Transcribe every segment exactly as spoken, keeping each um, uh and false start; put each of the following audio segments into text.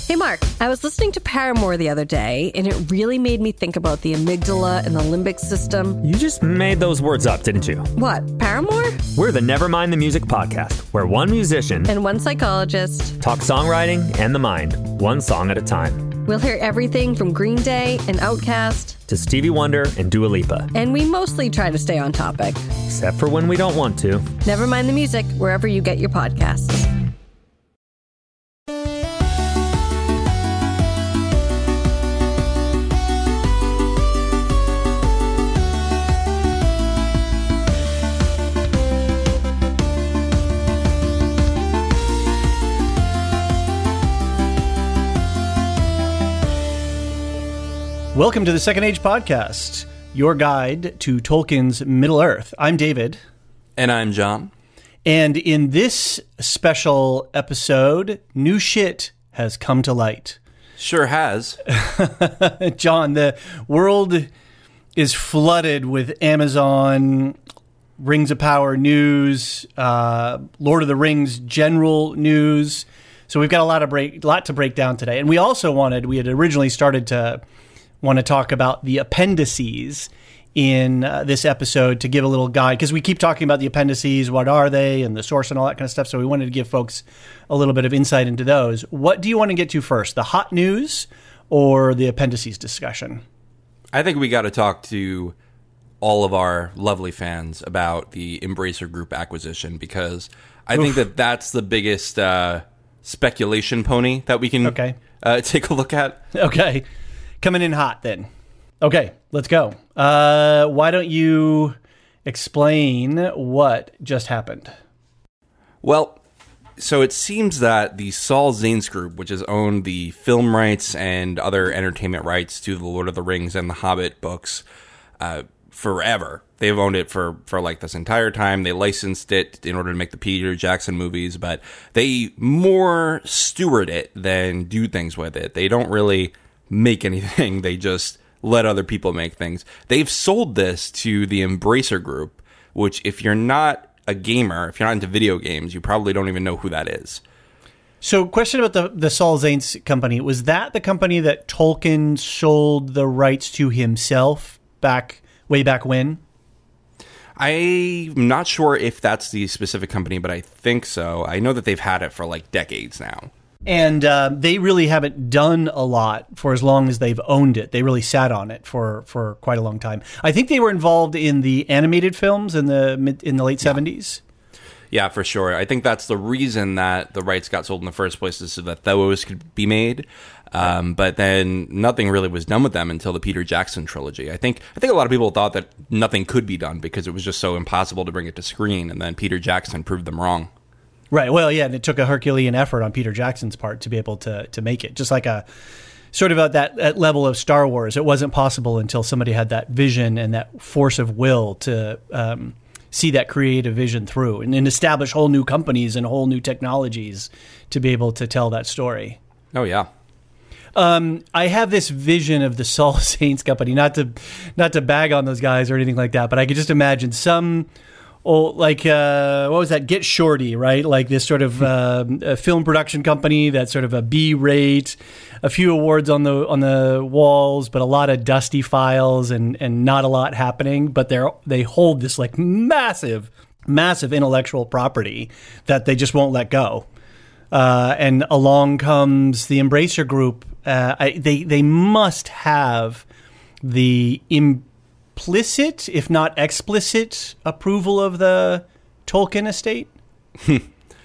Hey, Mark, I was listening to Paramore the other day, and it really made me think about the amygdala and the limbic system. You just made those words up, didn't you? What, Paramore? We're the Nevermind the Music podcast, where one musician and one psychologist talk songwriting and the mind, one song at a time. We'll hear everything from Green Day and Outkast to Stevie Wonder and Dua Lipa. And we mostly try to stay on topic. Except for when we don't want to. Nevermind the Music, wherever you get your podcasts. Welcome to the Second Age Podcast, your guide to Tolkien's Middle-earth. I'm David. And I'm John. And in this special episode, new shit has come to light. Sure has. John, the world is flooded with Amazon, Rings of Power news, uh, Lord of the Rings general news. So we've got a lot of break, lot to break down today. And we also wanted, we had originally started to want to talk about the appendices in uh, this episode to give a little guide, because we keep talking about the appendices, what are they, and the source and all that kind of stuff. So we wanted to give folks a little bit of insight into those. What do you want to get to first, the hot news or the appendices discussion? I think we got to talk to all of our lovely fans about the Embracer Group acquisition, because I Oof. think that that's the biggest uh, speculation pony that we can okay. uh, take a look at. Okay. Coming in hot, then. Okay, let's go. Uh, why don't you explain what just happened? Well, so it seems that the Saul Zaentz Group, which has owned the film rights and other entertainment rights to the Lord of the Rings and the Hobbit books uh, forever. They've owned it for, for like this entire time. They licensed it in order to make the Peter Jackson movies, but they more steward it than do things with it. They don't really make anything. They just let other people make things. They've sold this to the Embracer Group, which if you're not a gamer, if you're not into video games, you probably don't even know who that is. So question about the, the Saul Zaentz company. Was that the company that Tolkien sold the rights to himself back way back when? I'm not sure if that's the specific company, but I think so. I know that they've had it for like decades now. And uh, they really haven't done a lot for as long as they've owned it. They really sat on it for, for quite a long time. I think they were involved in the animated films in the mid, in the late yeah. seventies. Yeah, for sure. I think that's the reason that the rights got sold in the first place, is so that those could be made. Um, but then nothing really was done with them until the Peter Jackson trilogy. I think I think a lot of people thought that nothing could be done because it was just so impossible to bring it to screen, and then Peter Jackson proved them wrong. Right. Well, yeah, and it took a Herculean effort on Peter Jackson's part to be able to to make it. Just like a sort of at that, that level of Star Wars, it wasn't possible until somebody had that vision and that force of will to um, see that creative vision through and, and establish whole new companies and whole new technologies to be able to tell that story. Oh, yeah. Um, I have this vision of the Saul Zaentz company, not to not to bag on those guys or anything like that, but I could just imagine some. Oh, like, uh, what was that? Get Shorty, right? Like this sort of uh, a film production company that's sort of a B-rate, a few awards on the on the walls, but a lot of dusty files and, and not a lot happening. But they're they hold this like massive, massive intellectual property that they just won't let go. Uh, and along comes the Embracer Group. Uh, I, they they must have the Im- implicit, if not explicit, approval of the Tolkien estate? uh,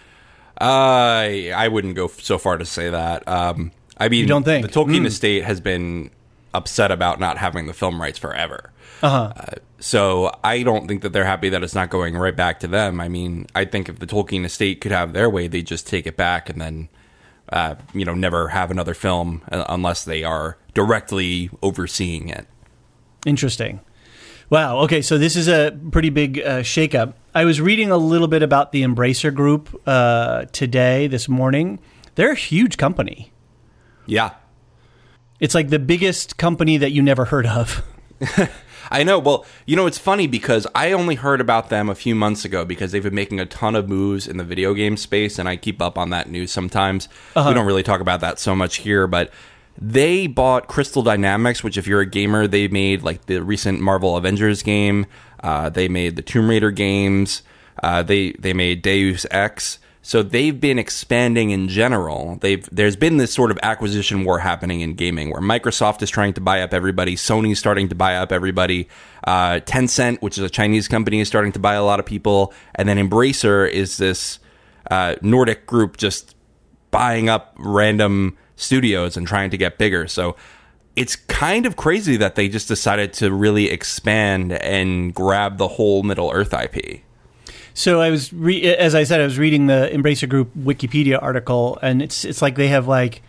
I wouldn't go so far to say that. Um, I mean, you don't think? The Tolkien mm. estate has been upset about not having the film rights forever. Uh-huh. Uh, so I don't think that they're happy that it's not going right back to them. I mean, I think if the Tolkien estate could have their way, they'd just take it back and then, uh, you know, never have another film unless they are directly overseeing it. Interesting. Wow. Okay, so this is a pretty big uh, shakeup. I was reading a little bit about the Embracer Group uh, today, this morning. They're a huge company. Yeah. It's like the biggest company that you never heard of. I know. Well, you know, it's funny because I only heard about them a few months ago because they've been making a ton of moves in the video game space, and I keep up on that news sometimes. Uh-huh. We don't really talk about that so much here, but they bought Crystal Dynamics, which if you're a gamer, they made like the recent Marvel Avengers game. Uh, they made the Tomb Raider games. Uh, they they made Deus Ex. So they've been expanding in general. They've there's been this sort of acquisition war happening in gaming where Microsoft is trying to buy up everybody, Sony's starting to buy up everybody, uh, Tencent, which is a Chinese company, is starting to buy a lot of people, and then Embracer is this uh, Nordic group just buying up random studios and trying to get bigger. So it's kind of crazy that they just decided to really expand and grab the whole Middle-earth I P. So I was, re- as I said, I was reading the Embracer Group Wikipedia article, and it's it's like they have like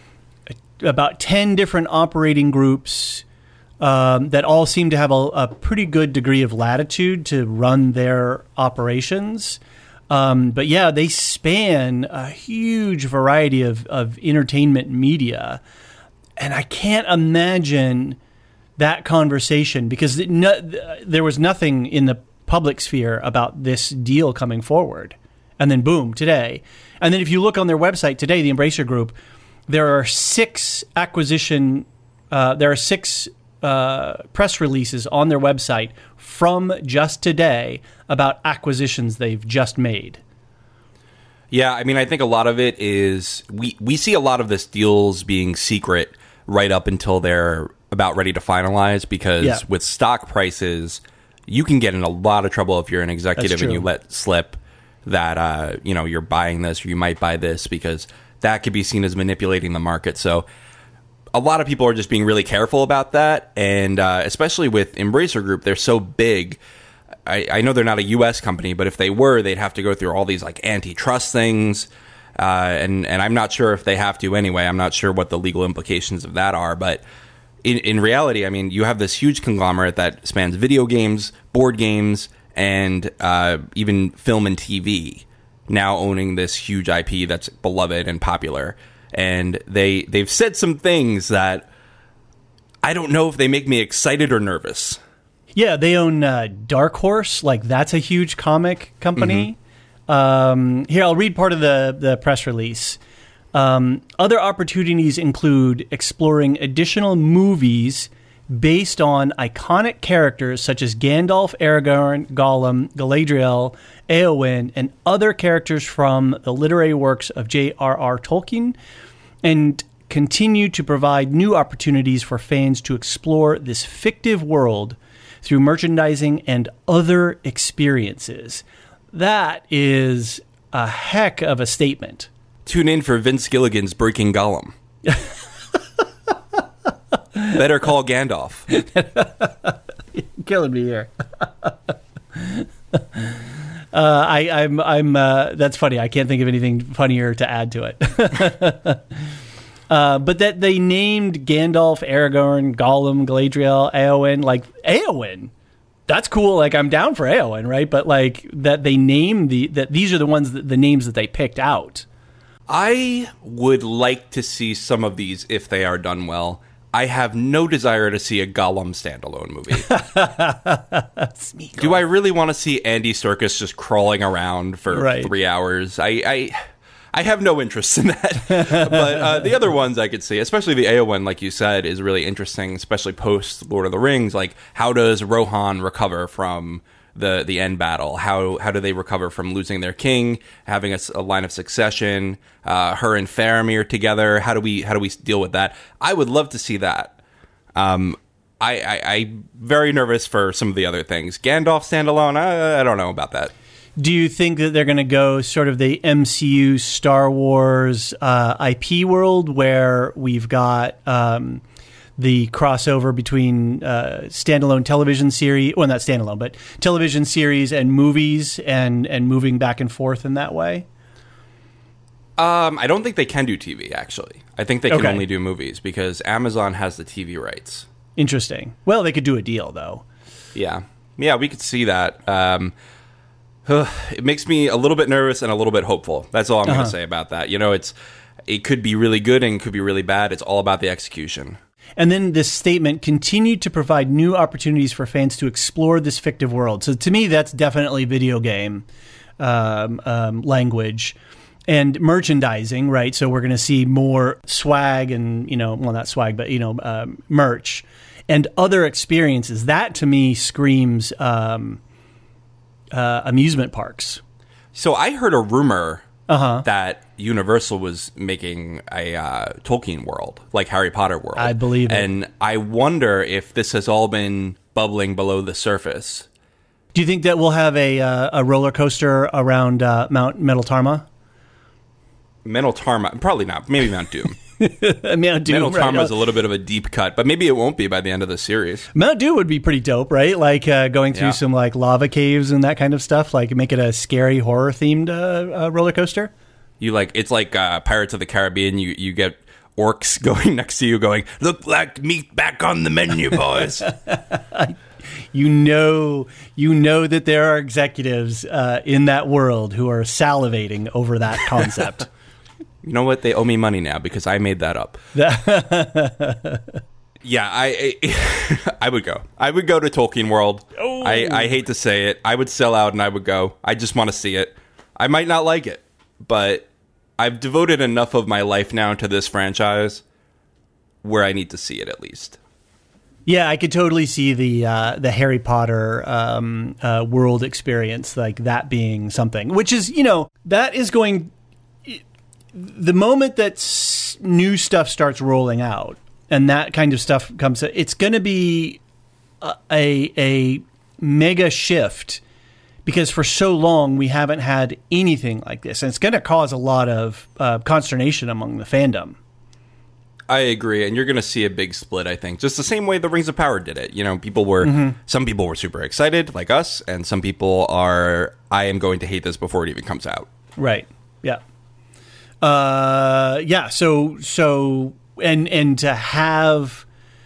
about ten different operating groups um, that all seem to have a, a pretty good degree of latitude to run their operations. Um, but yeah, they span a huge variety of, of entertainment media, and I can't imagine that conversation because it no, there was nothing in the public sphere about this deal coming forward. And then boom, today. And then if you look on their website today, the Embracer Group, there are six acquisition, uh, there are six uh, press releases on their website from just today about acquisitions they've just made. Yeah, I mean, I think a lot of it is, we, we see a lot of this deals being secret right up until they're about ready to finalize because Yeah. with stock prices, you can get in a lot of trouble if you're an executive and you let slip that, uh, you know, you're buying this or you might buy this because that could be seen as manipulating the market. So a lot of people are just being really careful about that. And uh, especially with Embracer Group, they're so big. I, I know they're not a U S company, but if they were, they'd have to go through all these like antitrust things. Uh, and, and I'm not sure if they have to anyway. I'm not sure what the legal implications of that are, but In, in reality, I mean, you have this huge conglomerate that spans video games, board games, and uh, even film and T V, now owning this huge I P that's beloved and popular. And they, they've said some things that I don't know if they make me excited or nervous. Yeah, they own uh, Dark Horse. Like, that's a huge comic company. Mm-hmm. Um, here, I'll read part of the, the press release. Um, other opportunities include exploring additional movies based on iconic characters such as Gandalf, Aragorn, Gollum, Galadriel, Eowyn, and other characters from the literary works of J R R Tolkien, and continue to provide new opportunities for fans to explore this fictive world through merchandising and other experiences. That is a heck of a statement. Tune in for Vince Gilligan's Breaking Gollum. Better call Gandalf. You're killing me here. uh, I, I'm. I'm. Uh, that's funny. I can't think of anything funnier to add to it. uh, but that they named Gandalf, Aragorn, Gollum, Galadriel, Eowyn. Like Eowyn. That's cool. Like I'm down for Eowyn, right? But like that they name the that these are the ones that the names that they picked out. I would like to see some of these if they are done well. I have no desire to see a Gollum standalone movie. Do I really want to see Andy Serkis just crawling around for right. three hours? I, I I have no interest in that. But uh, the other ones I could see, especially the Eowyn, like you said, is really interesting, especially post Lord of the Rings. Like, how does Rohan recover from the the end battle? How how do they recover from losing their king, having a, a line of succession? Uh, her and Faramir together. How do we how do we deal with that? I would love to see that. Um, I, I I'm very nervous for some of the other things. Gandalf standalone. I, I don't know about that. Do you think that they're going to go sort of the M C U Star Wars uh, I P world where we've got um, the crossover between uh, standalone television series, well, not standalone, but television series and movies, and and moving back and forth in that way? Um, I don't think they can do T V, actually. I think they can Okay. only do movies because Amazon has the T V rights. Interesting. Well, they could do a deal, though. Yeah. Yeah, we could see that. Um, it makes me a little bit nervous and a little bit hopeful. That's all I'm Uh-huh. going to say about that. You know, it's it could be really good and it could be really bad. It's all about the execution. And then this statement continued to provide new opportunities for fans to explore this fictive world. So to me, that's definitely video game um, um, language. And merchandising, right? So we're going to see more swag and, you know, well, not swag, but, you know, um, merch and other experiences. That to me screams um, uh, amusement parks. So I heard a rumor Uh-huh. that Universal was making a uh, Tolkien world, like Harry Potter world. I believe it. And I wonder if this has all been bubbling below the surface. Do you think that we'll have a uh, a roller coaster around uh, Mount Metal Tarma? Metal Tarma, probably not. Maybe Mount Doom. Mount Doom, Metal right. Tarma is a little bit of a deep cut, but maybe it won't be by the end of the series. Mount Doom would be pretty dope, right? Like uh, going through Yeah. some like lava caves and that kind of stuff. Like make it a scary horror themed uh, uh, roller coaster. You like it's like uh, Pirates of the Caribbean. You you get orcs going next to you, going, "Look like meat back on the menu, boys." You know, you know that there are executives uh, in that world who are salivating over that concept. You know what? They owe me money now because I made that up. Yeah, I, I I would go. I would go to Tolkien World. Oh. I, I hate to say it. I would sell out and I would go. I just want to see it. I might not like it, but I've devoted enough of my life now to this franchise where I need to see it at least. Yeah, I could totally see the uh, the Harry Potter um, uh, world experience, like that being something, which is, you know, that is going. The moment that s- new stuff starts rolling out and that kind of stuff comes, it's going to be a, a a mega shift because for so long we haven't had anything like this, and it's going to cause a lot of uh, consternation among the fandom. I agree, and you're going to see a big split, I think. Just the same way the Rings of Power did it. You know, people were mm-hmm. some people were super excited, like us, and some people are, I am going to hate this before it even comes out. Right. Yeah. Uh, yeah. So, so, and, and to have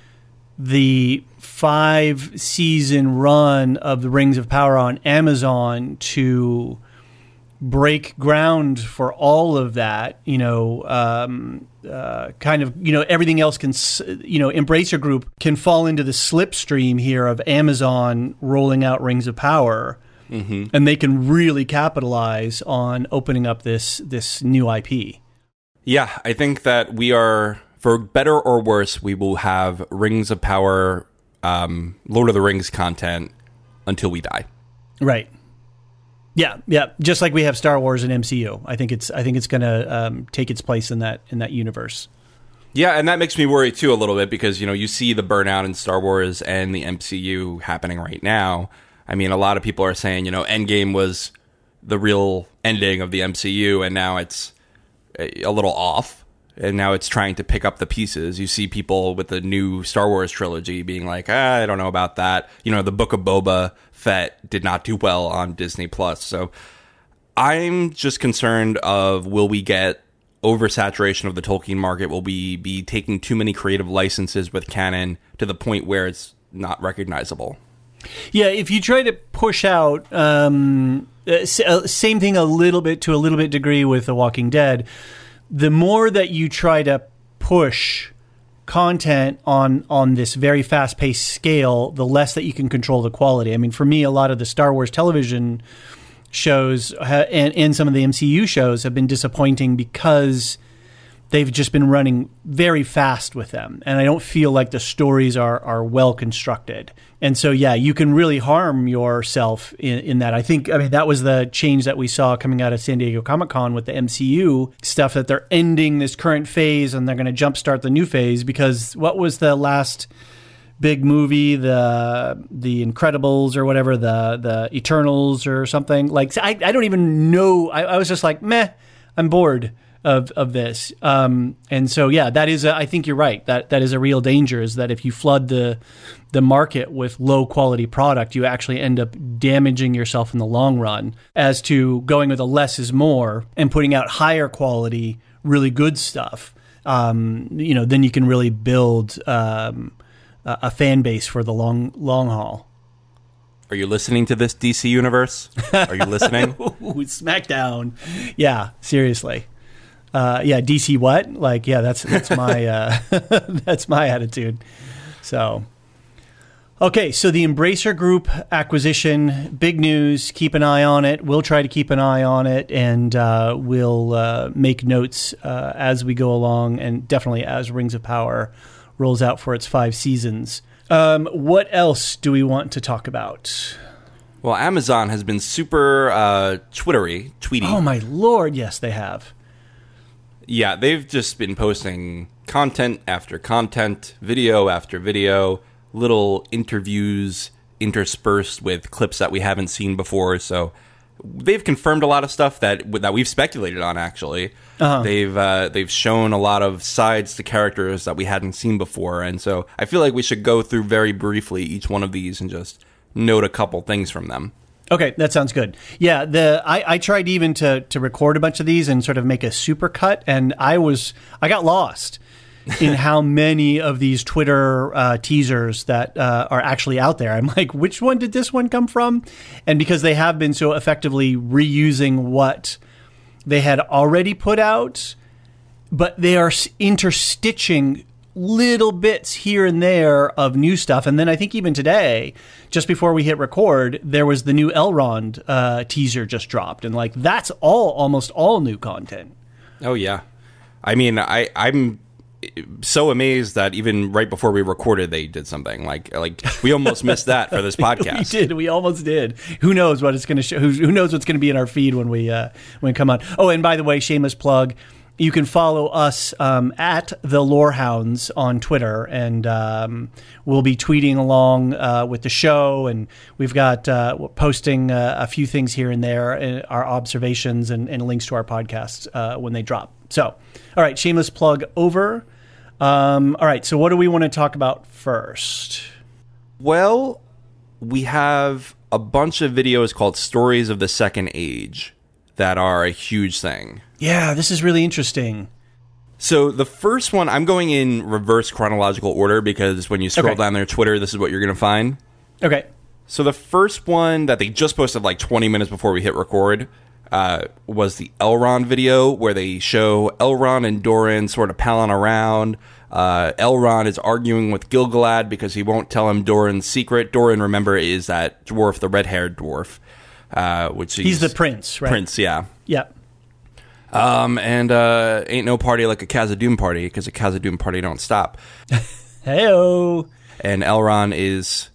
the five season run of the Rings of Power on Amazon to break ground for all of that, you know, um, uh, kind of, you know, everything else can, you know, Embracer Group can fall into the slipstream here of Amazon rolling out Rings of Power. Mm-hmm. And they can really capitalize on opening up this this new I P. Yeah, I think that we are, for better or worse, we will have Rings of Power, um, Lord of the Rings content until we die. Right. Yeah, yeah. Just like we have Star Wars and M C U, I think it's I think it's going to um, take its place in that in that universe. Yeah, and that makes me worry too a little bit because, you know, you see the burnout in Star Wars and the M C U happening right now. I mean, a lot of people are saying, you know, Endgame was the real ending of the M C U, and now it's a little off, and now it's trying to pick up the pieces. You see people with the new Star Wars trilogy being like, ah, I don't know about that. You know, the Book of Boba Fett did not do well on Disney Plus. So I'm just concerned of, will we get oversaturation of the Tolkien market? Will we be taking too many creative licenses with canon to the point where it's not recognizable? Yeah, if you try to push out, um, uh, same thing a little bit to a little bit degree with The Walking Dead, the more that you try to push content on on this very fast-paced scale, the less that you can control the quality. I mean, for me, a lot of the Star Wars television shows ha- and, and some of the M C U shows have been disappointing because they've just been running very fast with them. And I don't feel like the stories are are well constructed. And so, yeah, you can really harm yourself in, in that. I think, I mean, that was the change that we saw coming out of San Diego Comic-Con with the M C U stuff, that they're ending this current phase and they're going to jumpstart the new phase, because what was the last big movie, the the Incredibles or whatever, the the Eternals or something? Like, I, I don't even know. I, I was just like, meh, I'm bored of of this. Um, and so, yeah, that is, a, I think you're right. That that is a real danger, is that if you flood the the market with low quality product, you actually end up damaging yourself in the long run, as to going with a less is more and putting out higher quality, really good stuff. Um, you know, then you can really build um, a, a fan base for the long long haul. Are you listening to this, D C Universe? Are you listening? Ooh, SmackDown. Yeah, seriously. Uh, yeah, D C what? Like, yeah, that's that's my uh, that's my attitude. So, okay, so the Embracer Group acquisition, big news. Keep an eye on it. We'll try to keep an eye on it, and uh, we'll uh, make notes uh, as we go along, and definitely as Rings of Power rolls out for its five seasons. Um, what else do we want to talk about? Well, Amazon has been super uh, Twittery, tweety. Oh my lord, yes, they have. Yeah, they've just been posting content after content, video after video, little interviews interspersed with clips that we haven't seen before. So they've confirmed a lot of stuff that that we've speculated on. Actually, uh-huh. they've uh, they've shown a lot of sides to characters that we hadn't seen before, and so I feel like we should go through very briefly each one of these and just note a couple things from them. Okay, that sounds good. Yeah, the I, I tried even to to record a bunch of these and sort of make a super cut, and I was I got lost in how many of these Twitter uh, teasers that uh, are actually out there. I'm like, which one did this one come from? And because they have been so effectively reusing what they had already put out, but they are interstitching little bits here and there of new stuff. And then I think even today, just before we hit record, there was the new Elrond uh, teaser just dropped. And like, that's all almost all new content. Oh, yeah. I mean, I, I'm so amazed that even right before we recorded, they did something like like we almost missed that for this podcast. We did. We almost did. Who knows what it's going to show? Who, who knows what's going to be in our feed when we uh, when we come on? Oh, and by the way, shameless plug. You can follow us um, at the Lorehounds on Twitter, and um, we'll be tweeting along uh, with the show. And we've got uh, posting uh, a few things here and there, uh, our observations and, and links to our podcasts uh, when they drop. So, all right, shameless plug over. Um, all right, so what do we want to talk about first? Well, we have a bunch of videos called Stories of the Second Age that are a huge thing. Yeah, this is really interesting. So the first one, I'm going in reverse chronological order because when you scroll okay. down their Twitter, this is what you're going to find. Okay. So the first one that they just posted like twenty minutes before we hit record uh, was the Elrond video where they show Elrond and Doran sort of palling around. Uh, Elrond is arguing with Gil-galad because he won't tell him Doran's secret. Doran, remember, is that dwarf, the red-haired dwarf. Uh, which he's, he's the prince, right? Prince, yeah. Yep. Um, and uh, ain't no party like a Khazad-dûm party because a Khazad-dûm party don't stop. Hey-o. And Elrond is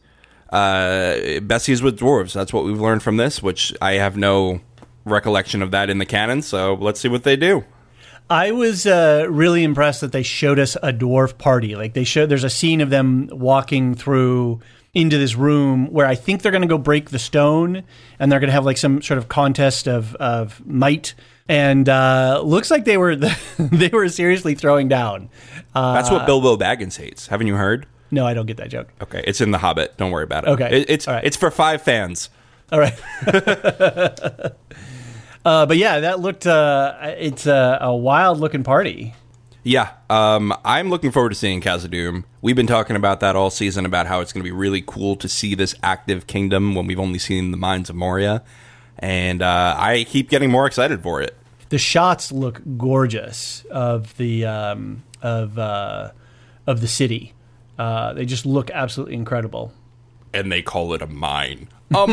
uh, besties with dwarves. That's what we've learned from this, which I have no recollection of that in the canon, so let's see what they do. I was uh, really impressed that they showed us a dwarf party. Like they showed, there's a scene of them walking through into this room where I think they're going to go break the stone, and they're going to have like some sort of contest of of might. And uh, looks like they were they were seriously throwing down. Uh, That's what Bilbo Baggins hates. Haven't you heard? No, I don't get that joke. Okay, it's in The Hobbit. Don't worry about it. Okay, it, it's All right. it's for five fans. All right. uh, but yeah, that looked. Uh, it's a, a wild looking party. Yeah, um, I'm looking forward to seeing Khazad-dûm. We've been talking about that all season, about how it's going to be really cool to see this active kingdom when we've only seen the Mines of Moria. And uh, I keep getting more excited for it. The shots look gorgeous of the um, of uh, of the city. Uh, they just look absolutely incredible. And they call it a mine. A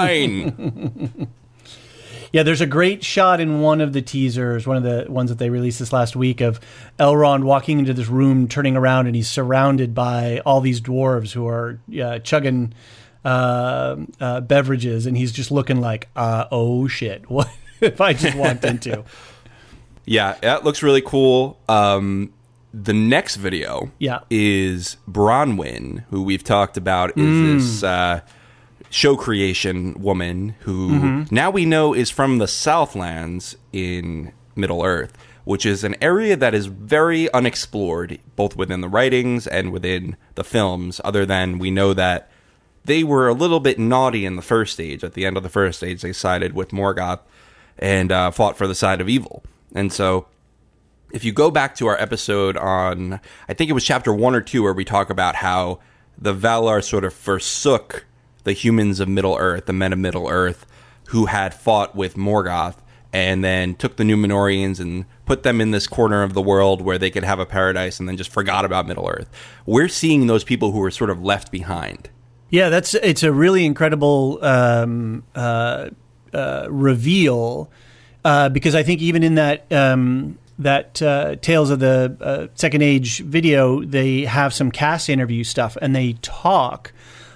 mine! Yeah, there's a great shot in one of the teasers, one of the ones that they released this last week, of Elrond walking into this room, turning around, and he's surrounded by all these dwarves who are uh, chugging uh, uh, beverages, and he's just looking like, uh, oh shit, what if I just walked into? Yeah, that looks really cool. Um, the next video yeah. is Bronwyn, who we've talked about is mm. this... Uh, show creation woman who mm-hmm. now we know is from the Southlands in Middle-earth, which is an area that is very unexplored, both within the writings and within the films, other than we know that they were a little bit naughty in the first age. At the end of the first age, they sided with Morgoth and uh, fought for the side of evil. And so if you go back to our episode on, I think it was chapter one or two, where we talk about how the Valar sort of forsook the humans of Middle-earth, the men of Middle-earth, who had fought with Morgoth, and then took the Númenóreans and put them in this corner of the world where they could have a paradise and then just forgot about Middle-earth. We're seeing those people who were sort of left behind. Yeah, that's it's a really incredible um, uh, uh, reveal uh, because I think even in that um, that uh, Tales of the uh, Second Age video, they have some cast interview stuff, and they talk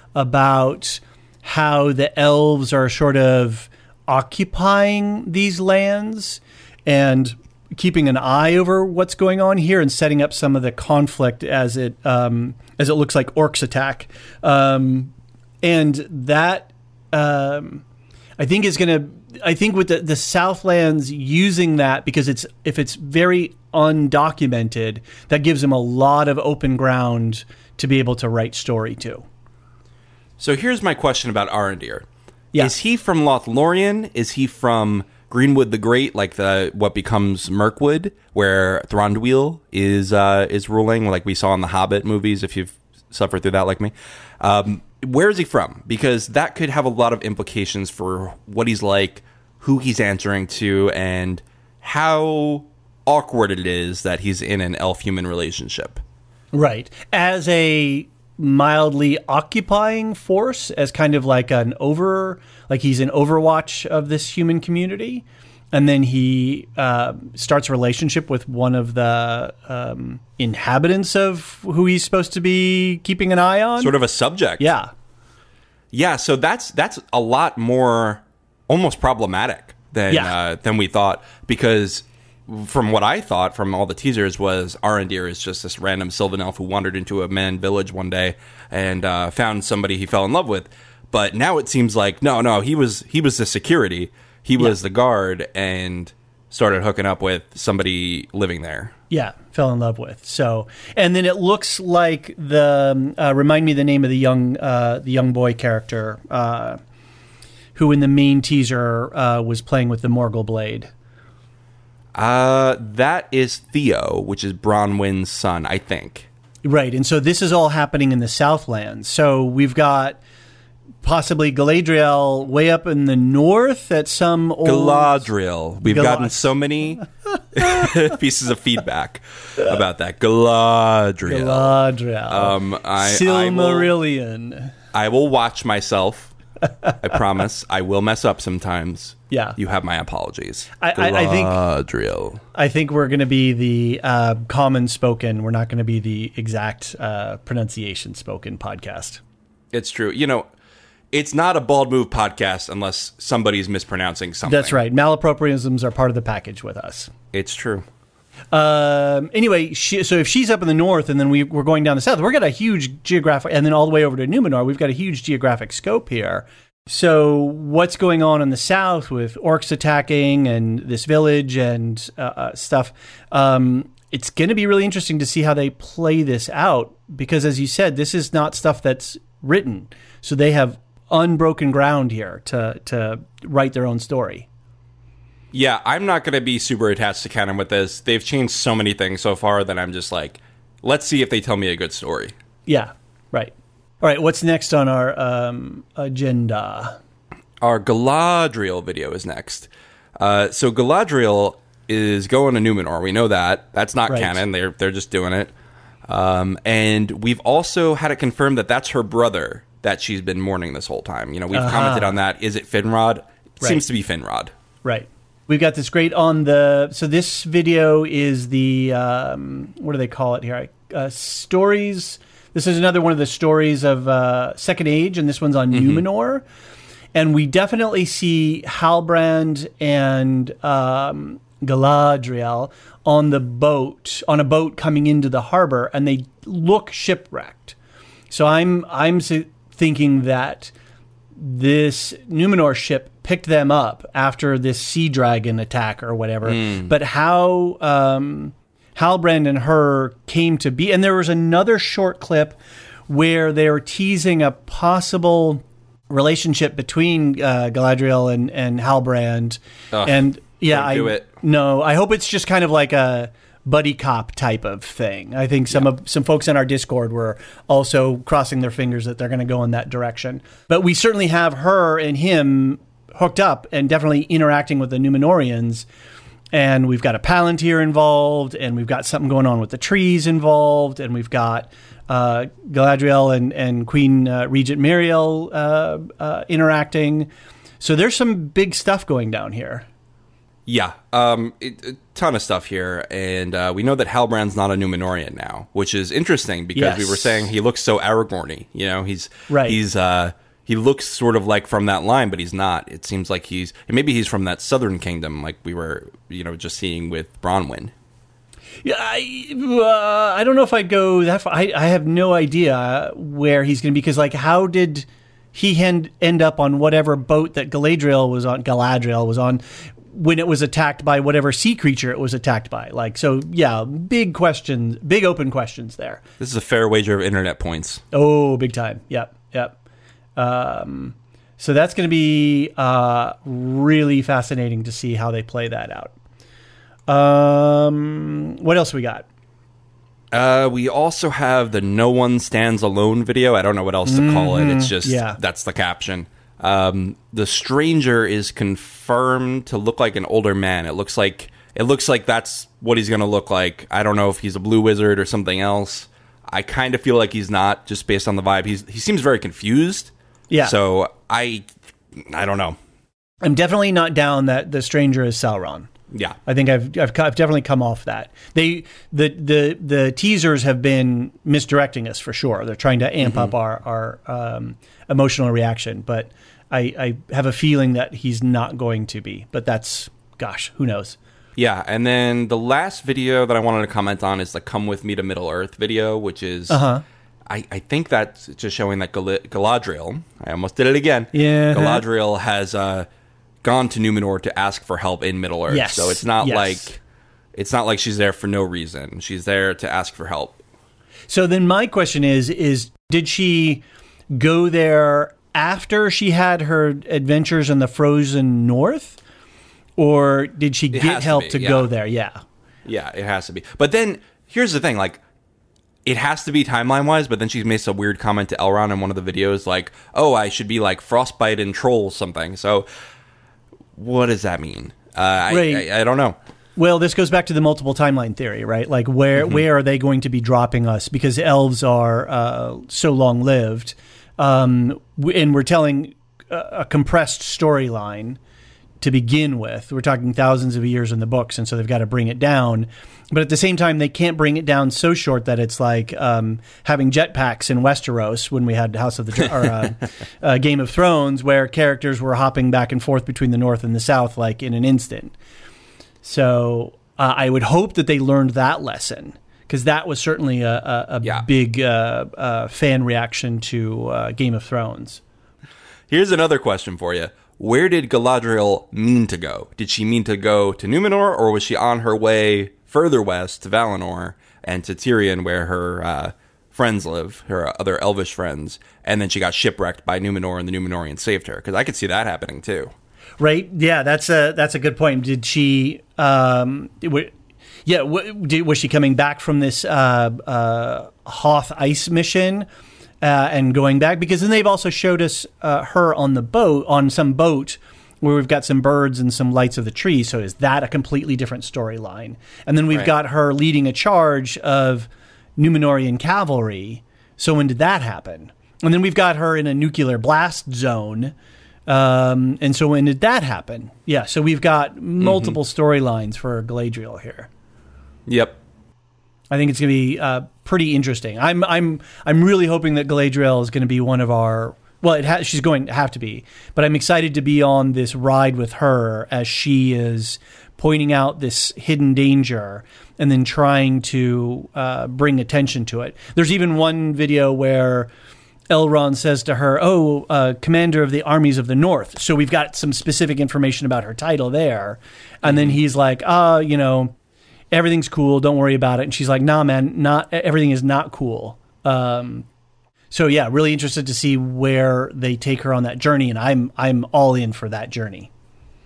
about how the elves are sort of occupying these lands and keeping an eye over what's going on here and setting up some of the conflict as it um, as it looks like orcs attack, um, and that um, I think is going to. I think with the, the Southlands using that, because it's if it's very undocumented, that gives them a lot of open ground to be able to write story to. So here's my question about Arondir. Yeah. Is he from Lothlorien? Is he from Greenwood the Great, like the what becomes Mirkwood, where Thranduil is uh, is ruling, like we saw in the Hobbit movies, if you've suffered through that like me? Um, where is he from? Because that could have a lot of implications for what he's like, who he's answering to, and how awkward it is that he's in an elf-human relationship. Right. As a mildly occupying force, as kind of like an over, like he's an overwatch of this human community. And then he uh, starts a relationship with one of the um, inhabitants of who he's supposed to be keeping an eye on. Sort of a subject. Yeah. Yeah, so that's that's a lot more almost problematic than Yeah. uh, than we thought, because from what I thought from all the teasers was Arondir is just this random Sylvan elf who wandered into a man village one day and uh, found somebody he fell in love with. But now it seems like no, no, he was he was the security, he was Yeah. the guard, and started hooking up with somebody living there. Yeah, fell in love with. So, and then it looks like the uh, remind me the name of the young uh, the young boy character uh, who in the main teaser uh, was playing with the Morgul blade. Uh, that is Theo, which is Bronwyn's son, I think. Right, and so this is all happening in the Southlands. So we've got possibly Galadriel way up in the north at some old... Galadriel. We've Galad- gotten so many pieces of feedback about that. Galadriel. Galadriel. Um, I, Silmarillion. I will, I will watch myself. I promise. I will mess up sometimes. Yeah. You have my apologies. I, I, I think Galadriel. I think we're going to be the uh, common spoken. We're not going to be the exact uh, pronunciation spoken podcast. It's true. You know, it's not a Bald Move podcast unless somebody's mispronouncing something. That's right. Malapropriisms are part of the package with us. It's true. Um, anyway, she, so if she's up in the north and then we, we're going down the south, we've got a huge geographic, and then all the way over to Numenor, we've got a huge geographic scope here. So what's going on in the south with orcs attacking and this village and uh, uh, stuff? Um, it's going to be really interesting to see how they play this out, because as you said, this is not stuff that's written. So they have unbroken ground here to, to write their own story. Yeah, I'm not going to be super attached to canon with this. They've changed so many things so far that I'm just like, let's see if they tell me a good story. Yeah, right. All right, what's next on our um, agenda? Our Galadriel video is next. Uh, so Galadriel is going to Numenor. We know that. That's not Right. canon. They're, they're just doing it. Um, and we've also had it confirmed that that's her brother that she's been mourning this whole time. You know, we've Uh-huh. commented on that. Is it Finrod? It Right. seems to be Finrod. Right. We've got this great on the... So this video is the... Um, what do they call it here? Uh, stories... This is another one of the stories of uh, Second Age, and this one's on mm-hmm. Numenor. And we definitely see Halbrand and um, Galadriel on the boat, on a boat coming into the harbor, and they look shipwrecked. So I'm I'm thinking that this Numenor ship picked them up after this sea dragon attack or whatever. Mm. But how... Um, Halbrand and her came to be, and there was another short clip where they were teasing a possible relationship between uh, Galadriel and, and Halbrand. Ugh, and yeah, don't do I it. no, I hope it's just kind of like a buddy cop type of thing. I think some yeah. of some folks in our Discord were also crossing their fingers that they're going to go in that direction. But we certainly have her and him hooked up and definitely interacting with the Numenorians. and we've got a Palantir involved, and we've got something going on with the trees involved, and we've got uh, Galadriel and, and Queen uh, Regent Miriel uh, uh, interacting. So there's some big stuff going down here. Yeah, um, it, a ton of stuff here, and uh, we know that Halbrand's not a Númenórean now, which is interesting because Yes. we were saying he looks so Aragorn-y. You know, he's Right. He's uh, he looks sort of like from that line, but he's not. It seems like he's maybe he's from that Southern Kingdom, like we were, you know, just seeing with Bronwyn. Yeah, I, uh, I don't know if I'd go that far. I, I have no idea where he's going to be, because, like, how did he end, end up on whatever boat that Galadriel was on, Galadriel was on, when it was attacked by whatever sea creature it was attacked by? Like, so, yeah, big questions, big open questions there. This is a fair wager of internet points. Oh, big time. Yep, yep. Um, so that's going to be uh, really fascinating to see how they play that out. Um, what else we got? Uh, we also have the "No One Stands Alone" video. I don't know what else to call it. It's just yeah. that's the caption. Um, the stranger is confirmed to look like an older man. It looks like it looks like that's what he's going to look like. I don't know if he's a blue wizard or something else. I kind of feel like he's not, just based on the vibe. He's he seems very confused. Yeah. So I I don't know. I'm definitely not down that the stranger is Sauron. Yeah. I think I've, I've I've definitely come off that. They the the the teasers have been misdirecting us for sure. They're trying to amp mm-hmm. up our our um, emotional reaction, but I, I have a feeling that he's not going to be. But that's, gosh, who knows? Yeah, and then the last video that I wanted to comment on is the "Come With Me to Middle Earth" video, which is uh-huh. I, I think that's just showing that Gal- Galadriel. I almost did it again. Yeah, Galadriel has uh, gone to Númenor to ask for help in Middle Earth. Yes. So it's not yes. like it's not like she's there for no reason. She's there to ask for help. So then my question is: is did she go there after she had her adventures in the frozen north, or did she It get help to, to, be, go yeah. there? Yeah, yeah, it has to be. But then here's the thing: like, it has to be timeline wise. But then she makes a weird comment to Elrond in one of the videos, like, "Oh, I should be like Frostbite and Troll something." So, what does that mean? Uh, right. I, I, I don't know. Well, this goes back to the multiple timeline theory, right? Like, where mm-hmm. where are they going to be dropping us? Because elves are uh, so long lived. Um, and we're telling a, a compressed storyline to begin with. We're talking thousands of years in the books, and so they've got to bring it down. But at the same time, they can't bring it down so short that it's like um, having jetpacks in Westeros when we had House of the or uh, uh, Game of Thrones, where characters were hopping back and forth between the North and the South like in an instant. So uh, I would hope that they learned that lesson, because that was certainly a, a, a yeah. big uh, uh, fan reaction to uh, Game of Thrones. Here's another question for you. Where did Galadriel mean to go? Did she mean to go to Númenor, or was she on her way further west to Valinor and to Tirion, where her uh, friends live, her other elvish friends, and then she got shipwrecked by Númenor and the Númenorians saved her? Because I could see that happening too. Right? Yeah, that's a that's a good point. Did she? Um, w- yeah, w- did, was she coming back from this uh, uh, Hoth ice mission uh, and going back? Because then they've also showed us uh, her on the boat, on some boat where we've got some birds and some lights of the trees. So is that a completely different storyline? And then we've right. got her leading a charge of Númenorian cavalry. So when did that happen? And then we've got her in a nuclear blast zone. Um, and so when did that happen? Yeah, so we've got multiple mm-hmm. storylines for Galadriel here. Yep. I think it's going to be uh, pretty interesting. I'm I'm I'm really hoping that Galadriel is going to be one of our well, it ha- she's going to have to be, but I'm excited to be on this ride with her as she is pointing out this hidden danger and then trying to uh, bring attention to it. There's even one video where Elrond says to her, oh, uh, commander of the armies of the north. So we've got some specific information about her title there. And then he's like, ah, uh, you know, everything's cool. Don't worry about it. And she's like, nah, man, not everything is not cool. Um, so yeah, really interested to see where they take her on that journey. And I'm, I'm all in for that journey.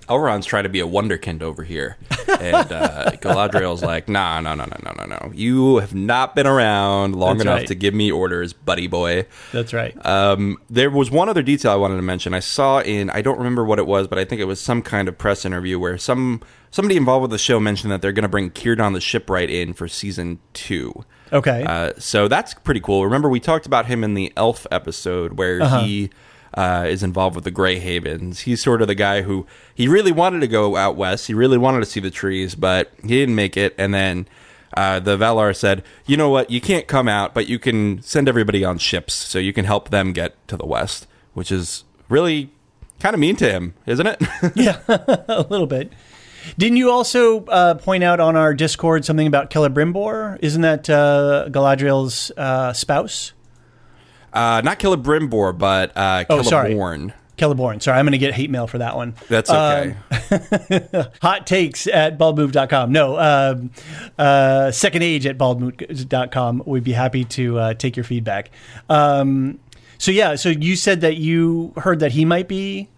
Elrond's trying to be a wonderkind over here. And uh, Galadriel's like, nah, no, no, no, no, no, no. You have not been around long That's enough right. to give me orders, buddy boy. That's right. Um, there was one other detail I wanted to mention. I saw in, I don't remember what it was, but I think it was some kind of press interview where some somebody involved with the show mentioned that they're going to bring Círdan the Shipwright in for season two. Okay. Uh, so that's pretty cool. Remember, we talked about him in the Elf episode where Uh-huh. he uh, is involved with the Grey Havens. He's sort of the guy who he really wanted to go out west. He really wanted to see the trees, but he didn't make it. And then uh, the Valar said, you know what? You can't come out, but you can send everybody on ships so you can help them get to the west, which is really kind of mean to him, isn't it? Yeah, a little bit. Didn't you also uh, point out on our Discord something about Celebrimbor? Isn't that uh, Galadriel's uh, spouse? Uh, not Celebrimbor, but uh, Oh, sorry. Celeborn. Celeborn. Sorry, I'm going to get hate mail for that one. That's okay. Um, hot takes at bald move dot com. No, um, uh, second age at bald move dot com. We'd be happy to uh, take your feedback. Um, so, yeah, so you said that you heard that he might be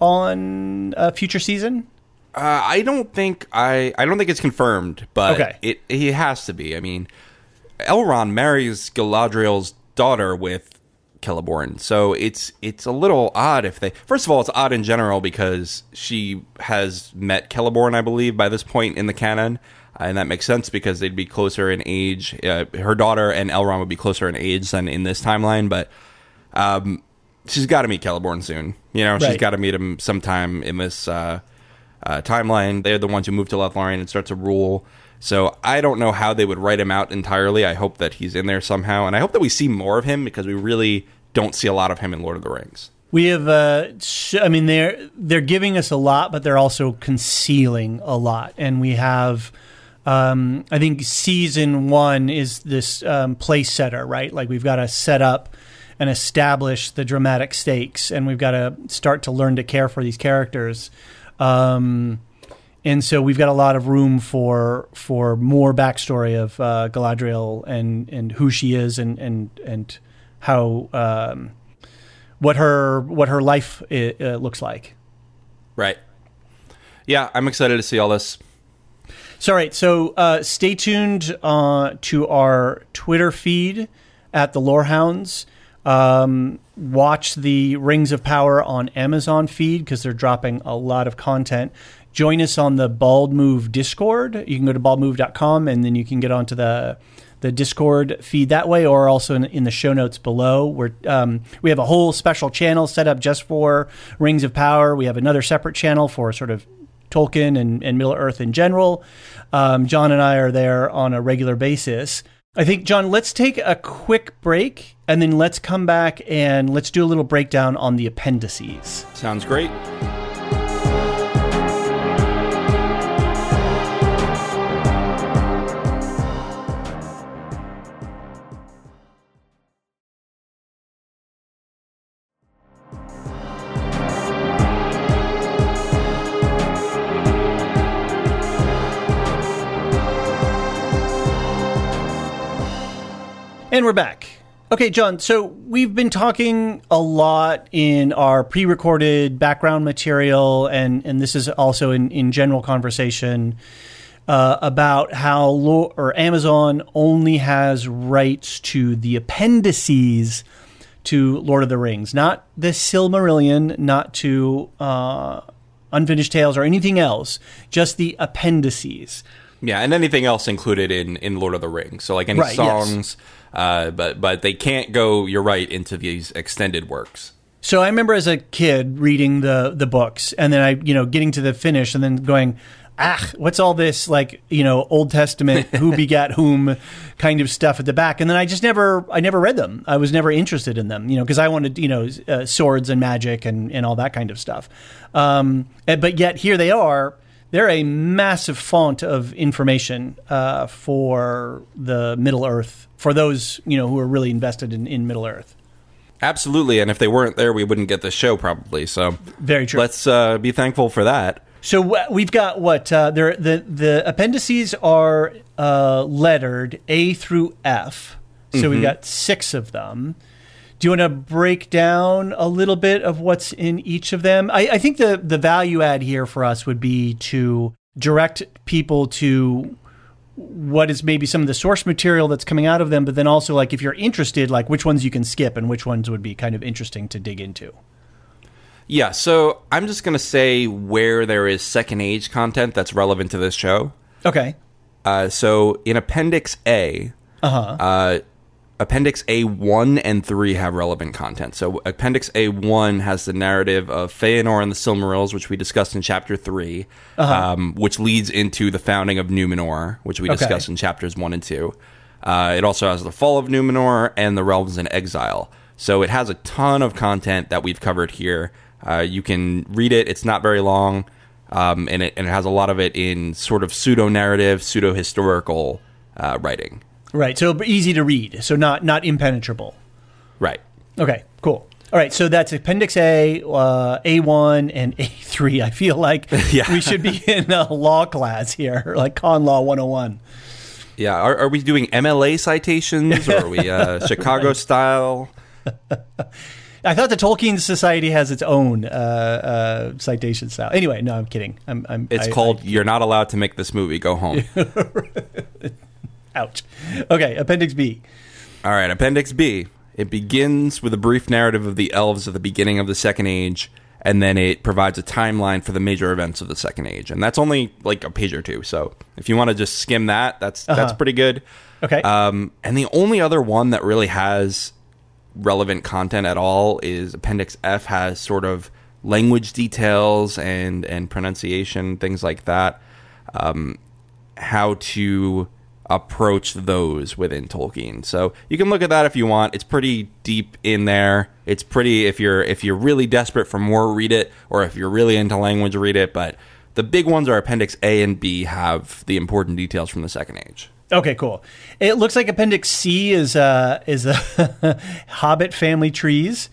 on a future season? Uh, I don't think I. I don't think it's confirmed, but Okay. it he has to be. I mean, Elrond marries Galadriel's daughter with Celeborn, so it's it's a little odd if they. First of all, it's odd in general because she has met Celeborn, I believe, by this point in the canon, and that makes sense because they'd be closer in age. Uh, her daughter and Elrond would be closer in age than in this timeline, but um, she's got to meet Celeborn soon. You know, she's Right. got to meet him sometime in this. Uh, Uh, timeline. They're the ones who move to Lothlorien and start to rule. So I don't know how they would write him out entirely. I hope that he's in there somehow, and I hope that we see more of him because we really don't see a lot of him in Lord of the Rings. We have, uh, sh- I mean, they're they're giving us a lot, but they're also concealing a lot. And we have, um, I think, season one is this um, place setter, right? Like we've got to set up and establish the dramatic stakes, and we've got to start to learn to care for these characters. Um, and so we've got a lot of room for for more backstory of uh, Galadriel and, and who she is and and and how um, what her what her life uh, looks like. Right. Yeah, I'm excited to see all this. So, all right. So uh, stay tuned uh, to our Twitter feed at the Lorehounds. Um, watch the Rings of Power on Amazon feed because they're dropping a lot of content. Join us on the Bald Move Discord. You can go to bald move dot com and then you can get onto the the Discord feed that way, or also in, in the show notes below. Where um, we have a whole special channel set up just for Rings of Power. We have another separate channel for sort of Tolkien and, and Middle Earth in general. Um, John and I are there on a regular basis. I think, John, let's take a quick break, and then let's come back and let's do a little breakdown on the appendices. Sounds great. And we're back. Okay, John, so we've been talking a lot in our pre-recorded background material, and, and this is also in, in general conversation uh, about how Lo- or Amazon only has rights to the appendices to Lord of the Rings, not the Silmarillion, not to uh, Unfinished Tales or anything else, just the appendices. Yeah, and anything else included in, in Lord of the Rings. So like any Right, yes. songs, uh, but but they can't go, you're right, into these extended works. So I remember as a kid reading the the books, and then I, you know, getting to the finish, and then going, ah, what's all this, like, you know, Old Testament, who begat whom kind of stuff at the back, and then I just never, I never read them. I was never interested in them, you know, because I wanted, you know, uh, swords and magic and and all that kind of stuff. Um, and- but yet here they are. They're a massive font of information uh, for the Middle Earth, for those, you know, who are really invested in, in Middle Earth. Absolutely, and if they weren't there, we wouldn't get the show probably. So Very true. let's uh, be thankful for that. So uh, we've got what uh, there the the appendices are uh, lettered A through F. So we've got six of them. Do you want to break down a little bit of what's in each of them? I, I think the, the value add here for us would be to direct people to what is maybe some of the source material that's coming out of them, but then also, like, if you're interested, like, which ones you can skip and which ones would be kind of interesting to dig into. Yeah, so I'm just going to say where there is second age content that's relevant to this show. Okay. Uh, so in Appendix A, Uh-huh. uh, Appendix A one and three have relevant content. So Appendix A one has the narrative of Feanor and the Silmarils, which we discussed in Chapter three, Uh-huh. um, which leads into the founding of Numenor, which we Okay. discussed in Chapters one and two. Uh, it also has the fall of Numenor and the realms in exile. So it has a ton of content that we've covered here. Uh, you can read it. It's not very long, um, and, it, and it has a lot of it in sort of pseudo-narrative, pseudo-historical uh, writing. Right. So easy to read. So not not impenetrable. Right. Okay, cool. All right, so that's Appendix A, uh, A one, and A three. I feel like Yeah. we should be in a law class here, like Con Law one oh one. Yeah. Are, are we doing M L A citations, or are we uh, Chicago style? I thought the Tolkien Society has its own uh, uh, citation style. Anyway, no, I'm kidding. I'm. I'm It's I, called I, "You're Not Allowed to Make This Movie. Go Home." Ouch. Okay, Appendix B. All right. Appendix B. It begins with a brief narrative of the elves at the beginning of the Second Age, and then it provides a timeline for the major events of the Second Age, and that's only like a page or two. So if you want to just skim that, that's Uh-huh. that's pretty good. Okay. Um, and the only other one that really has relevant content at all is Appendix F. Has sort of language details and and pronunciation, things like that. Um, how to approach those within Tolkien. So you can look at that if you want. It's pretty deep in there. It's pretty, if you're if you're really desperate for more, read it, or if you're really into language, read it. But the big ones are Appendix A and B, have the important details from the Second Age. Okay, cool. It looks like Appendix C is uh, is a Hobbit family trees.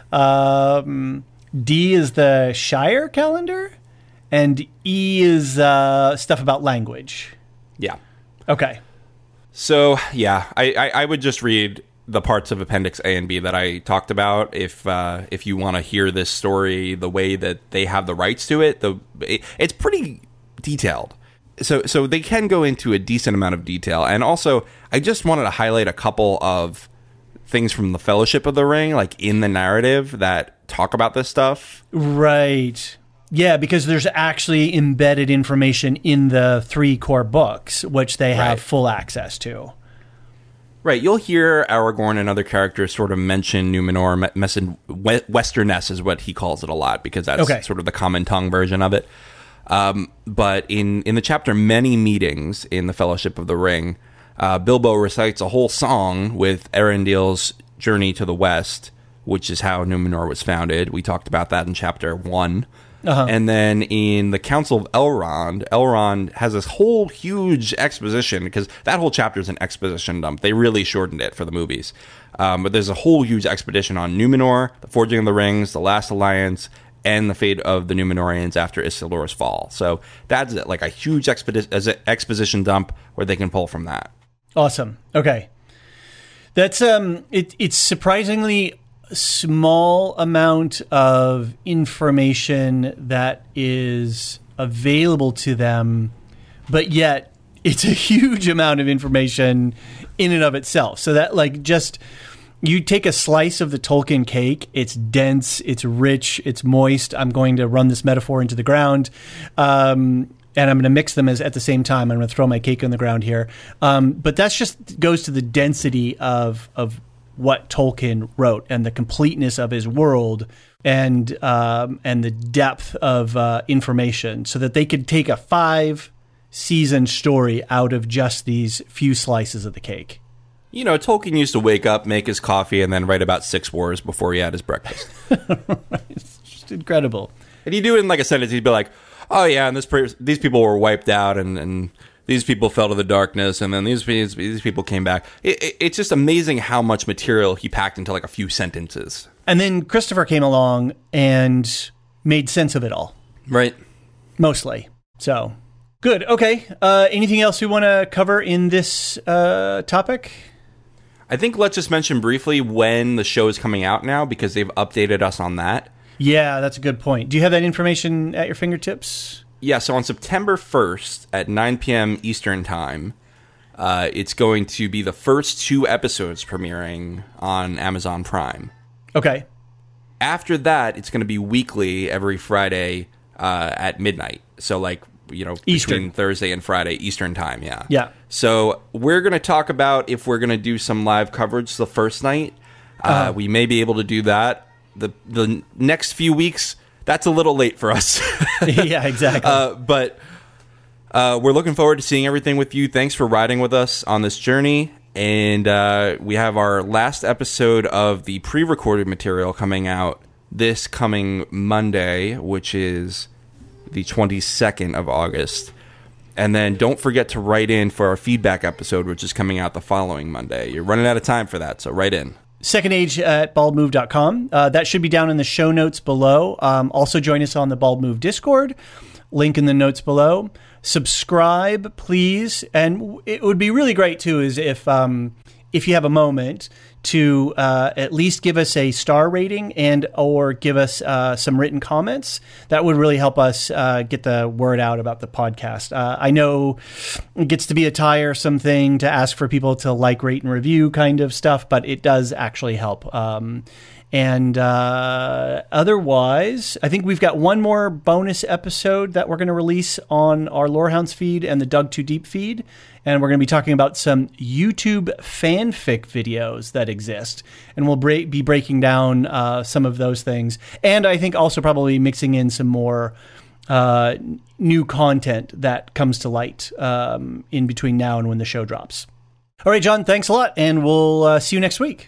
Um, D is the Shire calendar, and E is uh, stuff about language. Yeah. Okay. So, yeah, I, I, I would just read the parts of Appendix A and B that I talked about if uh, if you want to hear this story the way that they have the rights to it. The it, It's pretty detailed. So so they can go into a decent amount of detail. And also, I just wanted to highlight a couple of things from the Fellowship of the Ring, like in the narrative, that talk about this stuff. Right. Yeah, because there's actually embedded information in the three core books, which they have Right. full access to. Right, you'll hear Aragorn and other characters sort of mention Numenor. Me- Messen- we- Westerness is what he calls it a lot, because that's Okay. sort of the common tongue version of it. Um, but in, in the chapter Many Meetings in the Fellowship of the Ring, uh, Bilbo recites a whole song with Erendiel's journey to the west, which is how Numenor was founded. We talked about that in chapter one. Uh-huh. And then in the Council of Elrond, Elrond has this whole huge exposition, because that whole chapter is an exposition dump. They really shortened it for the movies. Um, but there's a whole huge expedition on Numenor, the Forging of the Rings, the Last Alliance, and the fate of the Numenorians after Isildur's fall. So that's like a huge expedi- exposition dump where they can pull from that. Awesome. Okay. That's um it it's surprisingly small amount of information that is available to them, but yet it's a huge amount of information in and of itself. So that, like, just you take a slice of the Tolkien cake, it's dense, it's rich, it's moist. I'm going to run this metaphor into the ground. Um, and I'm going to mix them as at the same time. I'm going to throw my cake on the ground here. Um, but that's just goes to the density of of what Tolkien wrote and the completeness of his world, and um, and the depth of uh, information, so that they could take a five season story out of just these few slices of the cake. You know, Tolkien used to wake up, make his coffee, and then write about six wars before he had his breakfast. It's just incredible. And he'd do it in like a sentence. He'd be like, "Oh yeah, and this per- these people were wiped out, and, and these people fell to the darkness, and then these these, these people came back." It, it, it's just amazing how much material he packed into like a few sentences. And then Christopher came along and made sense of it all, Right. mostly. So good. Okay. Uh, anything else we want to cover in this uh, topic? I think let's just mention briefly when the show is coming out now, because they've updated us on that. Yeah, that's a good point. Do you have that information at your fingertips? Yeah, so on September first at nine p.m. Eastern Time, uh, it's going to be the first two episodes premiering on Amazon Prime. Okay. After that, it's going to be weekly every Friday uh, at midnight. So, like, you know, Eastern. between Thursday and Friday, Eastern Time, yeah. Yeah. So we're going to talk about if we're going to do some live coverage the first night. Uh, uh, we may be able to do that. The the next few weeks, that's a little late for us. Yeah, exactly. Uh, but uh, we're looking forward to seeing everything with you. Thanks for riding with us on this journey. And uh, we have our last episode of the pre-recorded material coming out this coming Monday, which is the twenty-second of August. And then don't forget to write in for our feedback episode, which is coming out the following Monday. You're running out of time for that, so write in. Second Age at bald move dot com. Uh, that should be down in the show notes below. Um, also join us on the Bald Move Discord. Link in the notes below. Subscribe, please. And it would be really great, too, is if um, if you have a moment to uh, at least give us a star rating and or give us uh, some written comments. That would really help us uh, get the word out about the podcast. Uh, I know it gets to be a tiresome thing to ask for people to like, rate, and review kind of stuff, but it does actually help. Um, and uh, otherwise, I think we've got one more bonus episode that we're going to release on our Lorehounds feed and the Dug Too Deep feed. And we're going to be talking about some YouTube fanfic videos that exist. And we'll break, be breaking down uh, some of those things. And I think also probably mixing in some more uh, new content that comes to light um, in between now and when the show drops. All right, John, thanks a lot. And we'll uh, see you next week.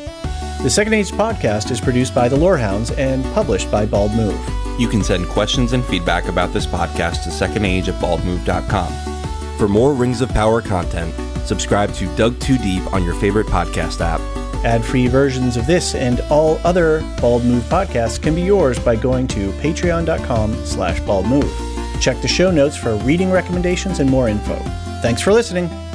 The Second Age podcast is produced by the Lorehounds and published by Bald Move. You can send questions and feedback about this podcast to second age at bald move dot com. For more Rings of Power content, subscribe to Dug Too Deep on your favorite podcast app. Ad-free versions of this and all other Bald Move podcasts can be yours by going to patreon dot com slash bald move. Check the show notes for reading recommendations and more info. Thanks for listening.